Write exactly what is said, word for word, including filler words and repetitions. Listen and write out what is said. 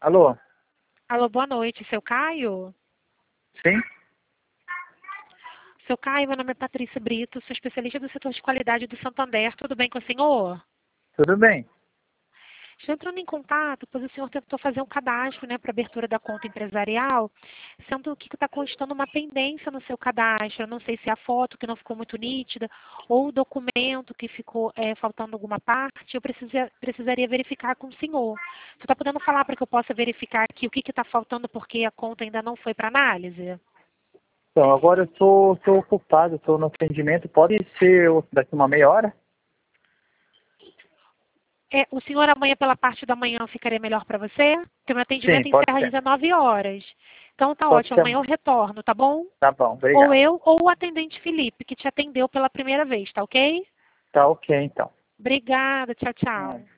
Alô? Alô, boa noite, seu Caio? Sim? Seu Caio, meu nome é Patrícia Brito, sou especialista do setor de qualidade do Santander. Tudo bem com o senhor? Tudo bem. Estou entrando em contato, pois o senhor tentou fazer um cadastro, né, para abertura da conta empresarial, sendo que está constando uma pendência no seu cadastro. Eu não sei se é a foto que não ficou muito nítida ou o documento que ficou é, faltando alguma parte. Eu precisa, precisaria verificar com o senhor. Você está podendo falar para que eu possa verificar aqui o que está faltando porque a conta ainda não foi para análise? Então, agora eu estou ocupado, estou no atendimento. Pode ser daqui uma meia hora? É, o senhor amanhã pela parte da manhã ficaria melhor para você? Porque meu Sim, atendimento pode encerra às ser. dezenove horas. Então tá Pode ótimo, ser. amanhã eu retorno, tá bom? Tá bom, Ou obrigado. eu ou o atendente Felipe, que te atendeu pela primeira vez, tá ok? Tá ok, então. Obrigada, tchau, Ah, tchau.